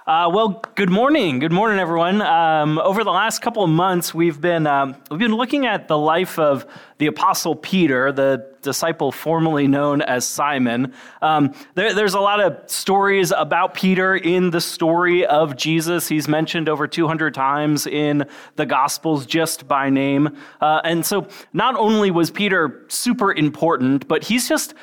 Well, good morning. Good morning, everyone. Over the last couple of months, we've been looking at the life of the Apostle Peter, the disciple formerly known as Simon. There's a lot of stories about Peter in the story of Jesus. He's mentioned over 200 times in the Gospels just by name. And so not only was Peter super important, but he's just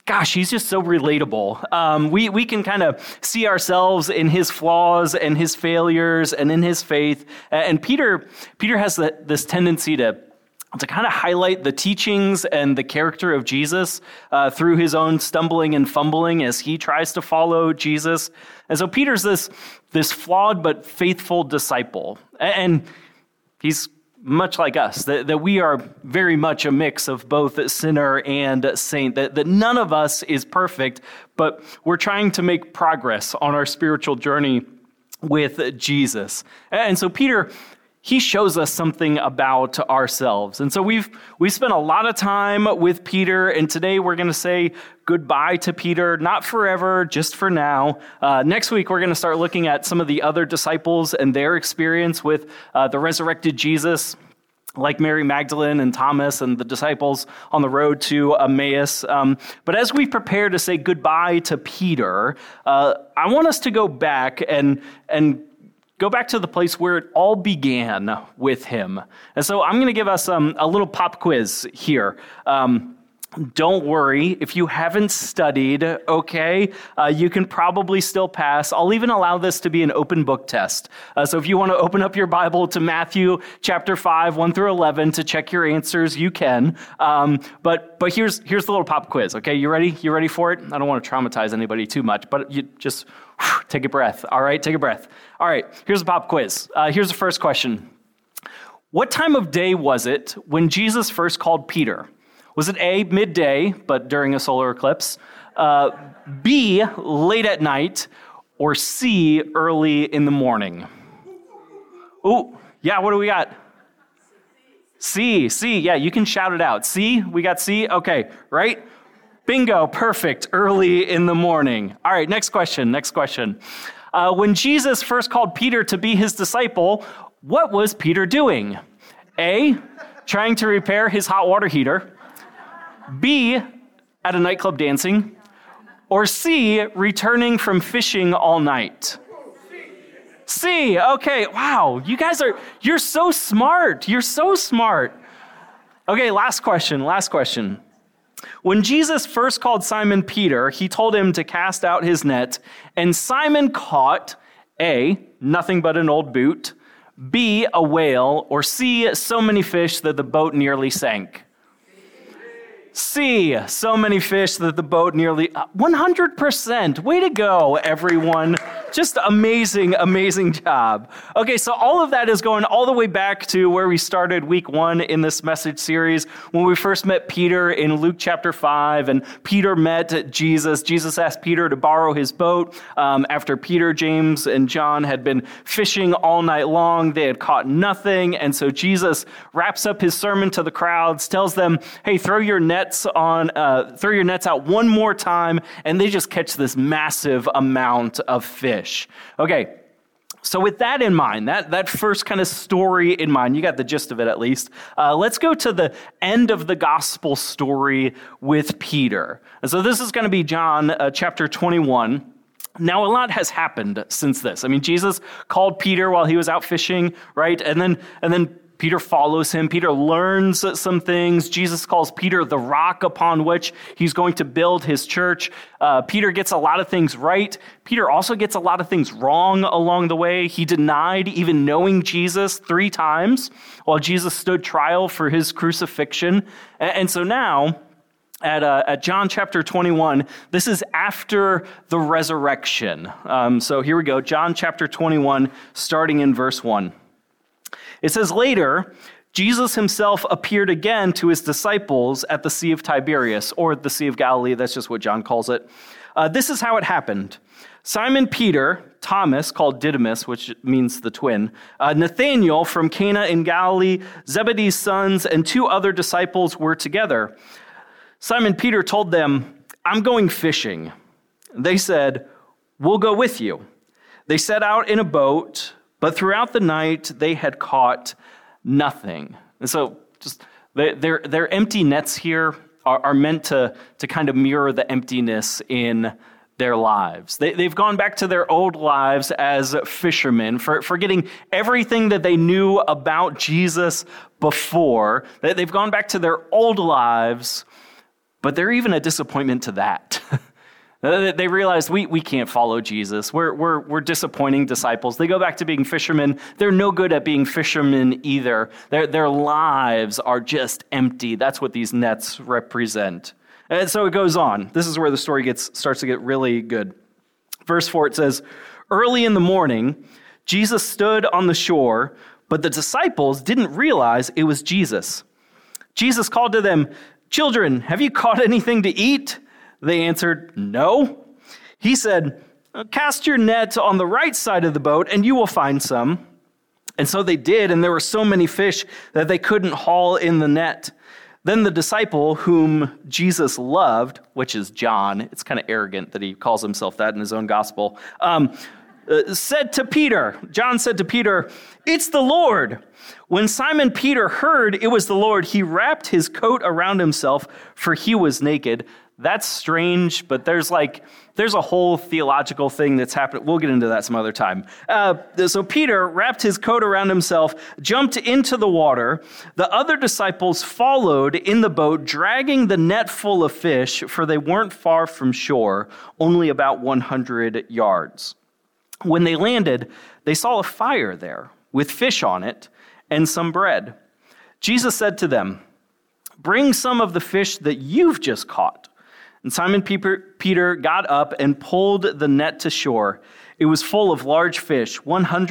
so relatable. We can kind of see ourselves in his flaws and his failures and in his faith. And Peter has this tendency to kind of highlight the teachings and the character of Jesus through his own stumbling and fumbling as he tries to follow Jesus. And so Peter's this flawed but faithful disciple. And he's much like us, that we are very much a mix of both sinner and saint, that none of us is perfect, but we're trying to make progress on our spiritual journey with Jesus. And so Peter, he shows us something about ourselves. And so we've spent a lot of time with Peter, and today we're going to say goodbye to Peter, not forever, just for now. Next week, we're going to start looking at some of the other disciples and their experience with the resurrected Jesus, like Mary Magdalene and Thomas and the disciples on the road to Emmaus. But as we prepare to say goodbye to Peter, I want us to go back and go back to the place where it all began with him. And so I'm going to give us a little pop quiz here. Don't worry, if you haven't studied, okay, you can probably still pass. I'll even allow this to be an open book test. So if you want to open up your Bible to Matthew chapter 5, 1 through 11 to check your answers, you can. But here's the little pop quiz, okay? You ready? You ready for it? I don't want to traumatize anybody too much, but you just take a breath, all right? Take a breath. All right, here's the pop quiz. Here's the first question. What time of day was it when Jesus first called Peter? Was it A, midday, but during a solar eclipse, B, late at night, or C, early in the morning? Oh, yeah, what do we got? C, yeah, you can shout it out. C, we got C? Okay, right? Bingo, perfect, early in the morning. All right, next question. When Jesus first called Peter to be his disciple, what was Peter doing? A, trying to repair his hot water heater, B, at a nightclub dancing, or C, returning from fishing all night? C, okay, wow, you're so smart. Okay, last question. When Jesus first called Simon Peter, he told him to cast out his net, and Simon caught A, nothing but an old boot, B, a whale, or C, so many fish that the boat nearly sank. C, so many fish that the boat nearly... 100%. Way to go, everyone. Just amazing job. Okay, so all of that is going all the way back to where we started week 1 in this message series, when we first met Peter in Luke chapter 5, and Peter met Jesus. Jesus asked Peter to borrow his boat after Peter, James, and John had been fishing all night long. They had caught nothing, and so Jesus wraps up his sermon to the crowds, tells them, hey, throw your nets out one more time, and they just catch this massive amount of fish. Okay, so with that in mind, that first kind of story in mind, you got the gist of it at least, let's go to the end of the gospel story with Peter. And so this is going to be John chapter 21. Now, a lot has happened since this. I mean, Jesus called Peter while he was out fishing, right? And then Peter follows him. Peter learns some things. Jesus calls Peter the rock upon which he's going to build his church. Peter gets a lot of things right. Peter also gets a lot of things wrong along the way. He denied even knowing Jesus 3 times while Jesus stood trial for his crucifixion. And so now, at John chapter 21, this is after the resurrection. So here we go, John chapter 21, starting in verse 1. It says, later, Jesus himself appeared again to his disciples at the Sea of Tiberias, or the Sea of Galilee. That's just what John calls it. This is how it happened. Simon Peter, Thomas, called Didymus, which means the twin, Nathanael from Cana in Galilee, Zebedee's sons, and 2 other disciples were together. Simon Peter told them, I'm going fishing. They said, we'll go with you. They set out in a boat, but throughout the night they had caught nothing. And so just their empty nets here are meant to kind of mirror the emptiness in their lives. They've gone back to their old lives as fishermen, forgetting everything that they knew about Jesus before. They've gone back to their old lives, but they're even a disappointment to that. They realize we can't follow Jesus. We're disappointing disciples. They go back to being fishermen. They're no good at being fishermen either. Their lives are just empty. That's what these nets represent. And so it goes on. This is where the story starts to get really good. Verse 4, it says, "Early in the morning, Jesus stood on the shore, but the disciples didn't realize it was Jesus. Jesus called to them, 'Children, have you caught anything to eat?' They answered, 'No.' He said, 'Cast your net on the right side of the boat, and you will find some.' And so they did, and there were so many fish that they couldn't haul in the net. Then the disciple whom Jesus loved," which is John, it's kind of arrogant that he calls himself that in his own gospel, said to Peter, John said to Peter, "It's the Lord." When Simon Peter heard it was the Lord, he wrapped his coat around himself, for he was naked. That's strange, but there's a whole theological thing that's happening. We'll get into that some other time. So Peter wrapped his coat around himself, jumped into the water. The other disciples followed in the boat, dragging the net full of fish, for they weren't far from shore, only about 100 yards. When they landed, they saw a fire there with fish on it and some bread. Jesus said to them, "Bring some of the fish that you've just caught." And Simon Peter got up and pulled the net to shore. It was full of large fish,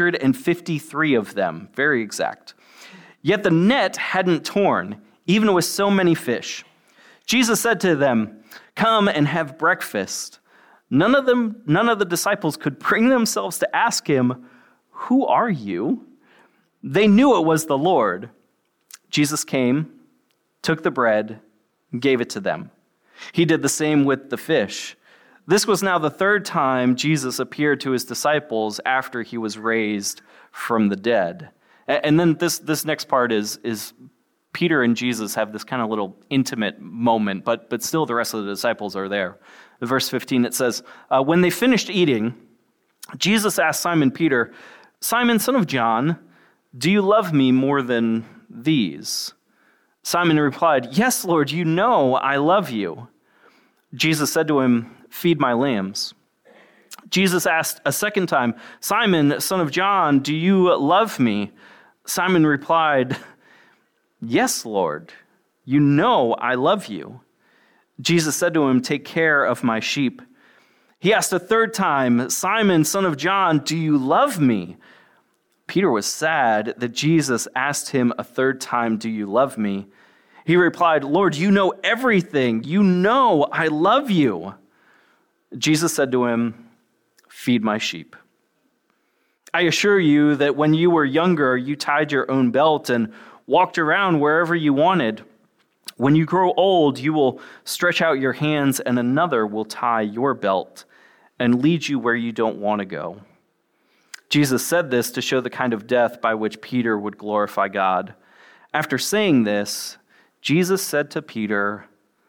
153 of them, very exact. Yet the net hadn't torn, even with so many fish. Jesus said to them, "Come and have breakfast." None of the disciples could bring themselves to ask him, "Who are you?" They knew it was the Lord. Jesus came, took the bread, and gave it to them. He did the same with the fish. This was now the third time Jesus appeared to his disciples after he was raised from the dead. And then this next part is Peter and Jesus have this kind of little intimate moment, but still the rest of the disciples are there. In verse 15, it says, when they finished eating, Jesus asked Simon Peter, "Simon, son of John, do you love me more than these?" Simon replied, "Yes, Lord, you know I love you." Jesus said to him, "Feed my lambs." Jesus asked a second time, "Simon, son of John, do you love me?" Simon replied, "Yes, Lord, you know I love you." Jesus said to him, "Take care of my sheep." He asked a third time, "Simon, son of John, do you love me?" Peter was sad that Jesus asked him a third time, "Do you love me?" He replied, "Lord, you know everything. You know I love you." Jesus said to him, "Feed my sheep. I assure you that when you were younger, you tied your own belt and walked around wherever you wanted. When you grow old, you will stretch out your hands and another will tie your belt and lead you where you don't want to go." Jesus said this to show the kind of death by which Peter would glorify God. After saying this, Jesus said to Peter,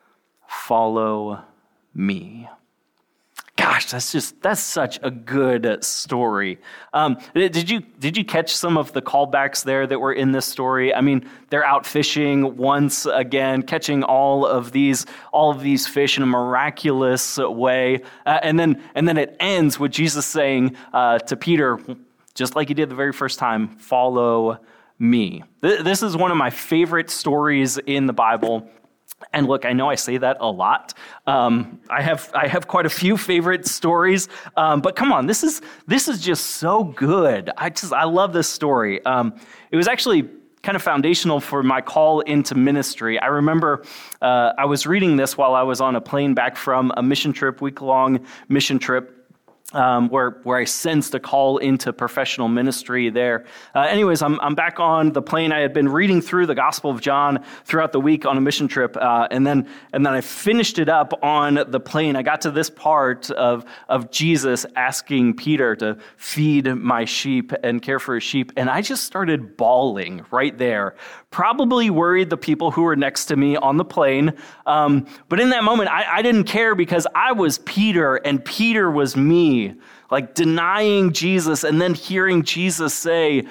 "Follow me." Gosh, that's such a good story. Did you catch some of the callbacks there that were in this story? I mean, they're out fishing once again, catching all of these fish in a miraculous way, and then it ends with Jesus saying to Peter, just like he did the very first time, "Follow me." This is one of my favorite stories in the Bible. And look, I know I say that a lot. I have quite a few favorite stories, but come on, this is just so good. I love this story. It was actually kind of foundational for my call into ministry. I remember I was reading this while I was on a plane back from a mission trip, week-long mission trip. where I sensed a call into professional ministry there. Anyways, I'm back on the plane. I had been reading through the Gospel of John throughout the week on a mission trip, and then I finished it up on the plane. I got to this part of Jesus asking Peter to feed my sheep and care for his sheep, and I just started bawling right there. Probably worried the people who were next to me on the plane, but in that moment, I didn't care because I was Peter, and Peter was me. Like denying Jesus and then hearing Jesus say,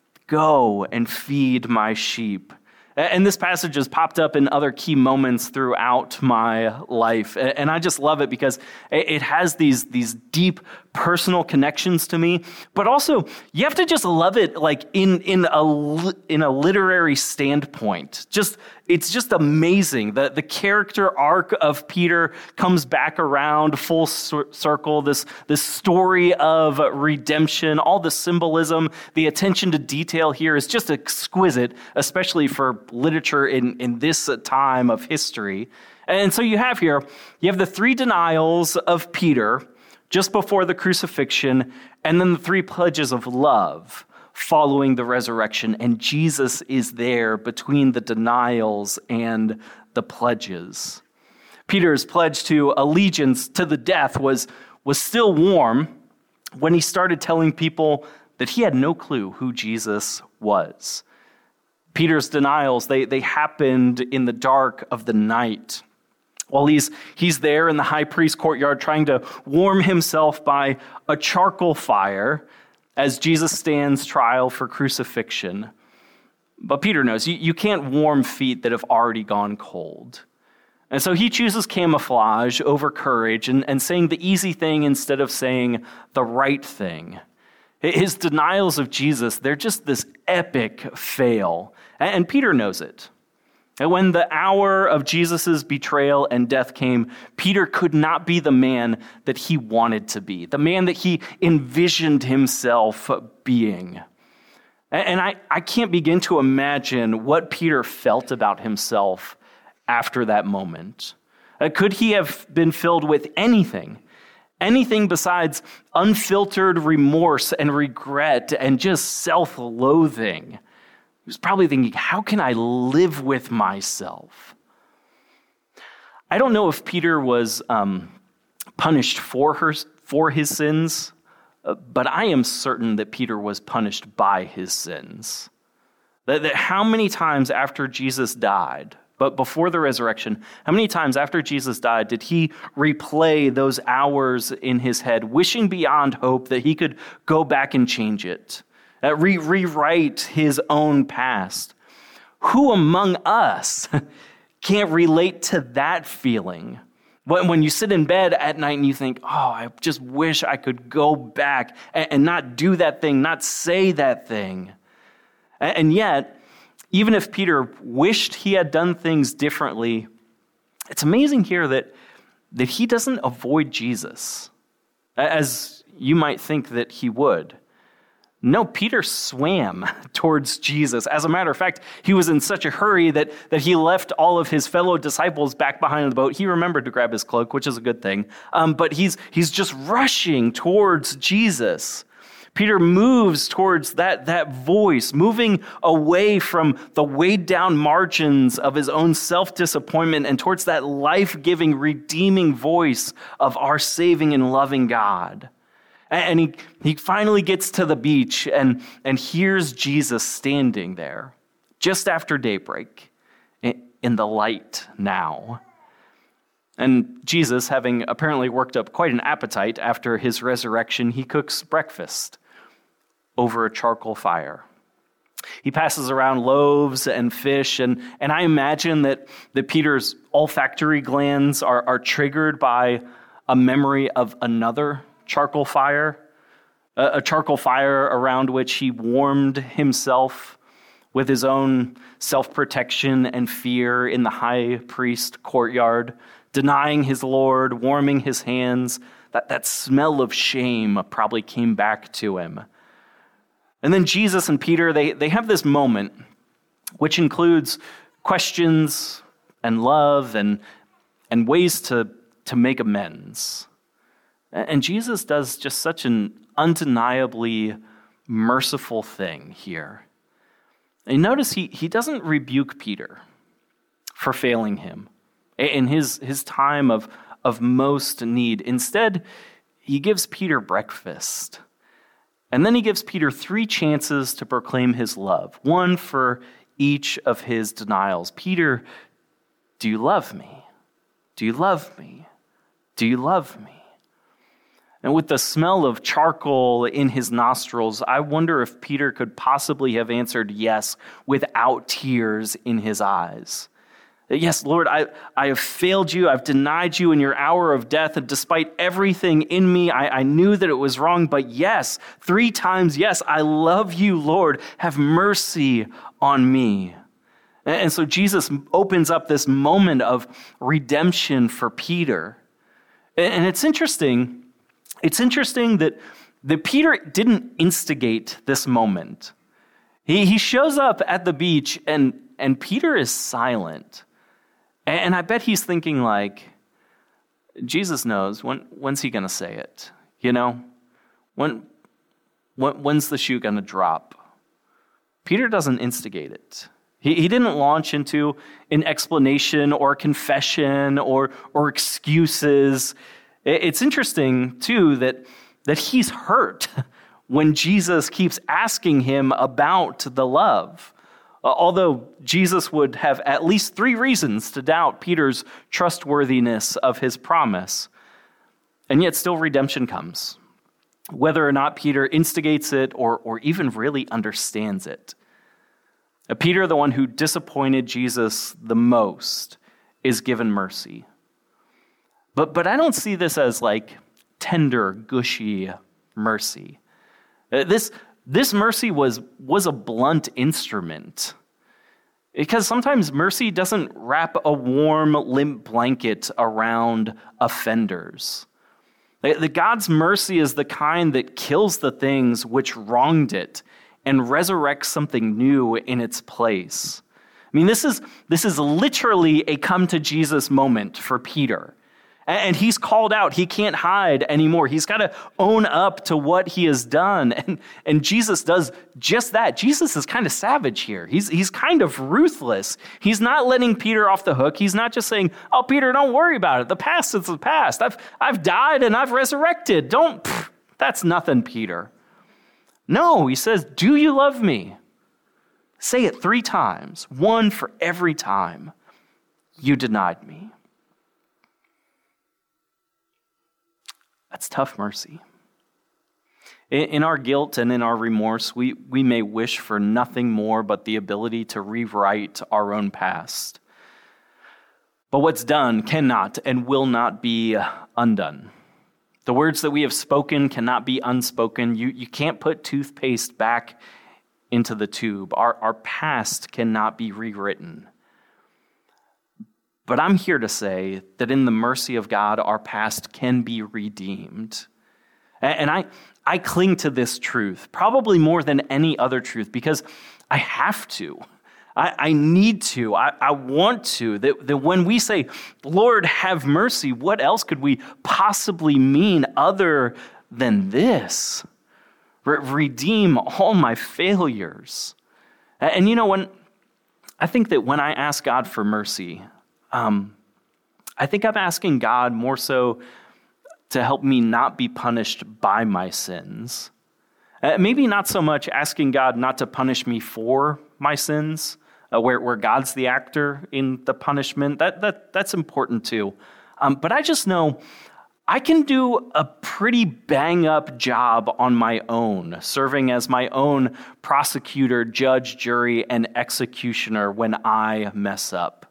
"Go and feed my sheep." And this passage has popped up in other key moments throughout my life. And I just love it because it has these deep personal connections to me. But also, you have to just love it like in a literary standpoint. It's just amazing. The character arc of Peter comes back around full circle. This story of redemption, all the symbolism, the attention to detail here is just exquisite, especially for literature in this time of history. And so you have the three denials of Peter just before the crucifixion, and then the three pledges of love following the resurrection. And Jesus is there between the denials and the pledges. Peter's pledge to allegiance to the death was still warm when he started telling people that he had no clue who Jesus was. Peter's denials, they happened in the dark of the night. While he's there in the high priest's courtyard trying to warm himself by a charcoal fire as Jesus stands trial for crucifixion. But Peter knows you can't warm feet that have already gone cold. And so he chooses camouflage over courage and saying the easy thing instead of saying the right thing. His denials of Jesus, they're just this epic fail. And Peter knows it. And when the hour of Jesus' betrayal and death came, Peter could not be the man that he wanted to be, the man that he envisioned himself being. And I can't begin to imagine what Peter felt about himself after that moment. Could he have been filled with anything besides unfiltered remorse and regret and just self-loathing? He was probably thinking, how can I live with myself? I don't know if Peter was punished for his sins, but I am certain that Peter was punished by his sins. That how many times after Jesus died, but before the resurrection, how many times after Jesus died did he replay those hours in his head, wishing beyond hope that he could go back and change it? Rewrite his own past. Who among us can't relate to that feeling? When you sit in bed at night and you think, oh, I just wish I could go back and not do that thing, not say that thing. And yet, even if Peter wished he had done things differently, it's amazing here that he doesn't avoid Jesus, as you might think that he would. No, Peter swam towards Jesus. As a matter of fact, he was in such a hurry that he left all of his fellow disciples back behind the boat. He remembered to grab his cloak, which is a good thing. But he's just rushing towards Jesus. Peter moves towards that voice, moving away from the weighed down margins of his own self-disappointment and towards that life-giving, redeeming voice of our saving and loving God. And he finally gets to the beach and hears Jesus standing there just after daybreak in the light now. And Jesus, having apparently worked up quite an appetite after his resurrection, he cooks breakfast over a charcoal fire. He passes around loaves and fish, and I imagine that Peter's olfactory glands are triggered by a memory of another charcoal fire, a charcoal fire around which he warmed himself with his own self-protection and fear in the high priest courtyard, denying his Lord, warming his hands. That smell of shame probably came back to him. And then Jesus and Peter, they have this moment, which includes questions and love and ways to make amends. And Jesus does just such an undeniably merciful thing here. And notice he doesn't rebuke Peter for failing him in his time of most need. Instead, he gives Peter breakfast. And then he gives Peter 3 chances to proclaim his love, one for each of his denials. Peter, do you love me? Do you love me? Do you love me? And with the smell of charcoal in his nostrils, I wonder if Peter could possibly have answered yes without tears in his eyes. Yes, Lord, I have failed you. I've denied you in your hour of death. And despite everything in me, I knew that it was wrong. But yes, 3 times, yes, I love you, Lord. Have mercy on me. And so Jesus opens up this moment of redemption for Peter. And it's interesting that Peter didn't instigate this moment. He shows up at the beach and Peter is silent. And I bet he's thinking like, Jesus knows, when's he going to say it? You know, when's the shoe going to drop? Peter doesn't instigate it. He didn't launch into an explanation or confession or excuses. It's interesting, too, that he's hurt when Jesus keeps asking him about the love. Although Jesus would have at least 3 reasons to doubt Peter's trustworthiness of his promise. And yet still redemption comes, whether or not Peter instigates it or even really understands it. Peter, the one who disappointed Jesus the most, is given mercy. But I don't see this as like tender, gushy mercy. This mercy was a blunt instrument. Because sometimes mercy doesn't wrap a warm, limp blanket around offenders. The God's mercy is the kind that kills the things which wronged it and resurrects something new in its place. I mean, this is literally a come to Jesus moment for Peter. And he's called out. He can't hide anymore. He's got to own up to what he has done. And Jesus does just that. Jesus is kind of savage here. He's kind of ruthless. He's not letting Peter off the hook. He's not just saying, oh, Peter, don't worry about it. The past is the past. I've died and I've resurrected. That's nothing, Peter. No, he says, do you love me? Say it 3 times, 1 for every time you denied me. That's tough mercy. In our guilt and in our remorse, we may wish for nothing more but the ability to rewrite our own past. But what's done cannot and will not be undone. The words that we have spoken cannot be unspoken. You can't put toothpaste back into the tube. Our past cannot be rewritten. But I'm here to say that in the mercy of God, our past can be redeemed. And I cling to this truth, probably more than any other truth, because I have to. I need to. I want to. That when we say, Lord, have mercy, what else could we possibly mean other than this? Redeem all my failures. And you know, I think that when I ask God for mercy, I think I'm asking God more so to help me not be punished by my sins. Maybe not so much asking God not to punish me for my sins, where God's the actor in the punishment. That's important too. But I just know I can do a pretty bang-up job on my own, serving as my own prosecutor, judge, jury, and executioner when I mess up.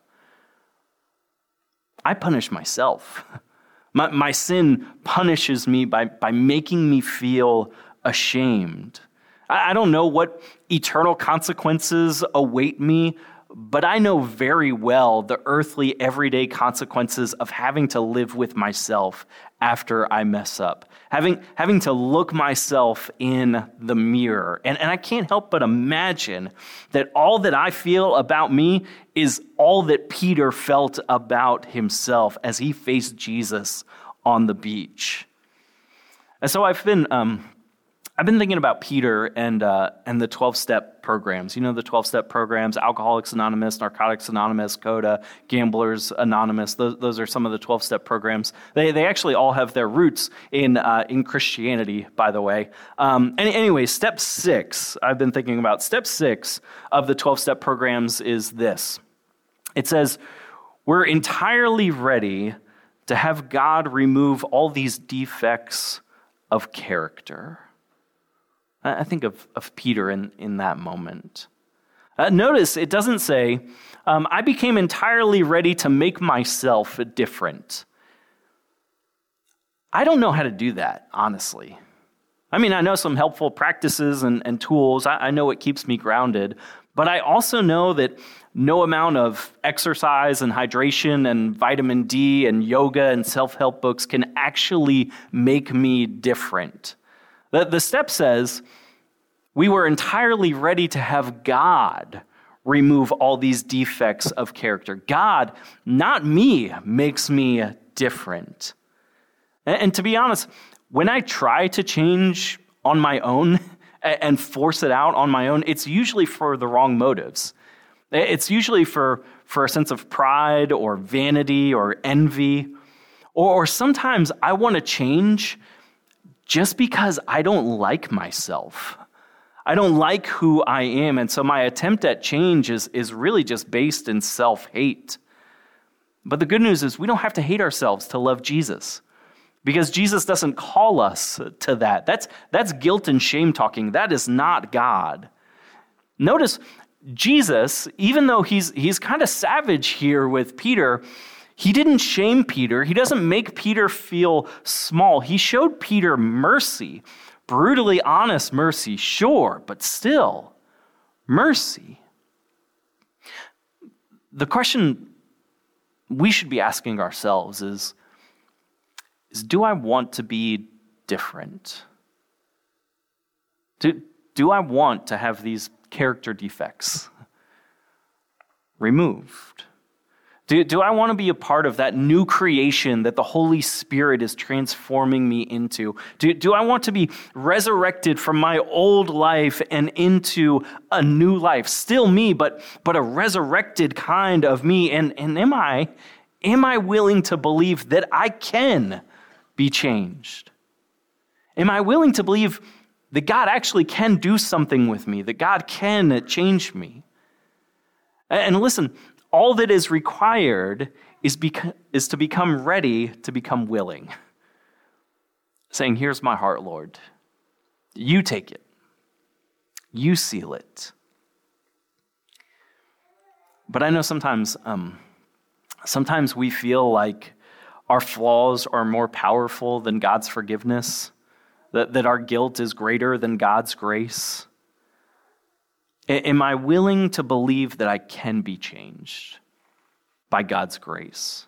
I punish myself. My sin punishes me by making me feel ashamed. I don't know what eternal consequences await me, but I know very well the earthly, everyday consequences of having to live with myself after I mess up, having to look myself in the mirror. And I can't help but imagine that all that I feel about me is all that Peter felt about himself as he faced Jesus on the beach. And so I've been thinking about Peter and the 12-step programs. You know, the 12-step programs: Alcoholics Anonymous, Narcotics Anonymous, CODA, Gamblers Anonymous. Those are some of the 12-step programs. They actually all have their roots in Christianity, by the way. Anyway, step 6, I've been thinking about. Step 6 of the 12-step programs is this. It says, we're entirely ready to have God remove all these defects of character. I think of Peter in that moment. Notice it doesn't say, I became entirely ready to make myself different. I don't know how to do that, honestly. I mean, I know some helpful practices and tools. I know it keeps me grounded. But I also know that no amount of exercise and hydration and vitamin D and yoga and self-help books can actually make me different. The step says, we were entirely ready to have God remove all these defects of character. God, not me, makes me different. And to be honest, when I try to change on my own and force it out on my own, it's usually for the wrong motives. It's usually for a sense of pride or vanity or envy. Or sometimes I want to change just because I don't like myself. I don't like who I am, and so my attempt at change is really just based in self-hate. But the good news is we don't have to hate ourselves to love Jesus, because Jesus doesn't call us to that. That's guilt and shame talking. That is not God. Notice Jesus, even though he's kind of savage here with Peter, he didn't shame Peter. He doesn't make Peter feel small. He showed Peter mercy. Brutally honest mercy, sure, but still, mercy. The question we should be asking ourselves is do I want to be different? Do I want to have these character defects removed? Do I want to be a part of that new creation that the Holy Spirit is transforming me into? Do I want to be resurrected from my old life and into a new life? Still me, but a resurrected kind of me. And am I willing to believe that I can be changed? Am I willing to believe that God actually can do something with me, that God can change me? And listen, all that is required is to become ready to become willing. Saying, here's my heart, Lord. You take it. You seal it. But I know sometimes we feel like our flaws are more powerful than God's forgiveness, that our guilt is greater than God's grace. Am I willing to believe that I can be changed by God's grace?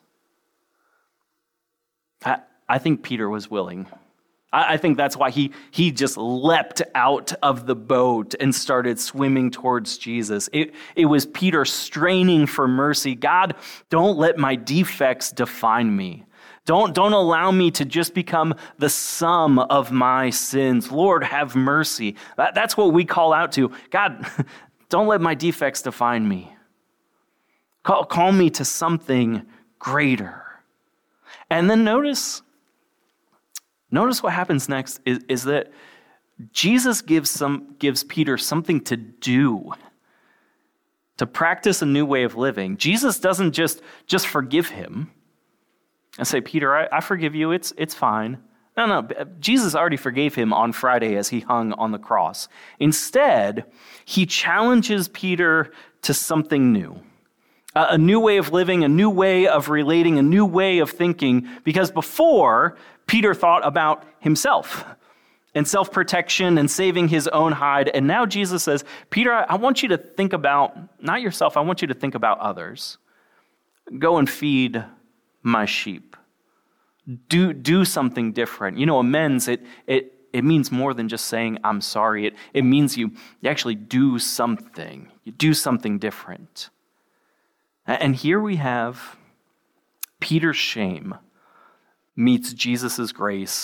I think Peter was willing. I think that's why he just leapt out of the boat and started swimming towards Jesus. It was Peter straining for mercy. God, don't let my defects define me. Don't allow me to just become the sum of my sins. Lord, have mercy. That's what we call out to. God, don't let my defects define me. Call me to something greater. And then notice what happens next is that Jesus gives Peter something to do, to practice a new way of living. Jesus doesn't just forgive him and say, Peter, I forgive you, it's fine. No, Jesus already forgave him on Friday as he hung on the cross. Instead, he challenges Peter to something new. A new way of living, a new way of relating, a new way of thinking, because before, Peter thought about himself and self-protection and saving his own hide, and now Jesus says, Peter, I want you to think about, not yourself, I want you to think about others. Go and feed my sheep. Do something different. You know, amends, it means more than just saying, I'm sorry. It means you actually do something. You do something different. And here we have Peter's shame meets Jesus' grace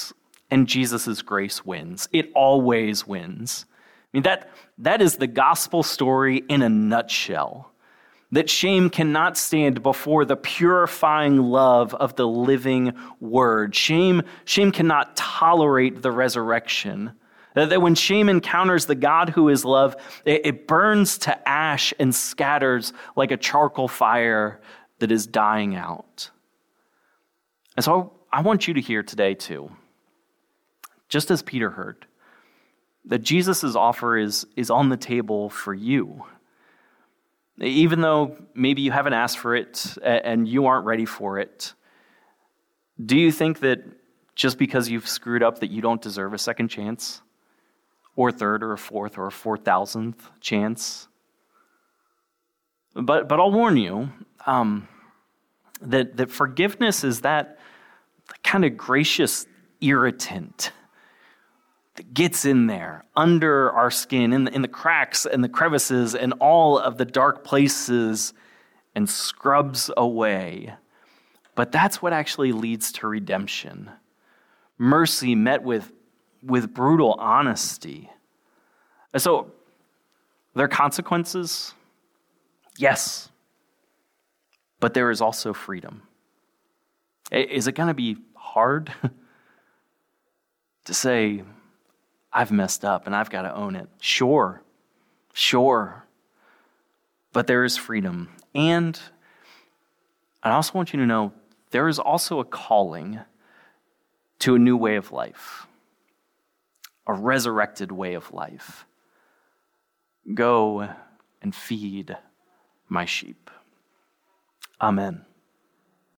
and Jesus' grace wins. It always wins. I mean, that is the gospel story in a nutshell. That shame cannot stand before the purifying love of the living word. Shame cannot tolerate the resurrection. That when shame encounters the God who is love, it burns to ash and scatters like a charcoal fire that is dying out. And so I want you to hear today too, just as Peter heard, that Jesus' offer is on the table for you. Even though maybe you haven't asked for it and you aren't ready for it, do you think that just because you've screwed up that you don't deserve a second chance? Or a third or a fourth or a 4,000th chance? But I'll warn you that forgiveness is that kind of gracious irritant that gets in there, under our skin, in the cracks and the crevices and all of the dark places and scrubs away. But that's what actually leads to redemption. Mercy met with brutal honesty. And so, there are consequences? Yes. But there is also freedom. Is it going to be hard to say, I've messed up and I've got to own it? Sure. But there is freedom. And I also want you to know there is also a calling to a new way of life, a resurrected way of life. Go and feed my sheep. Amen.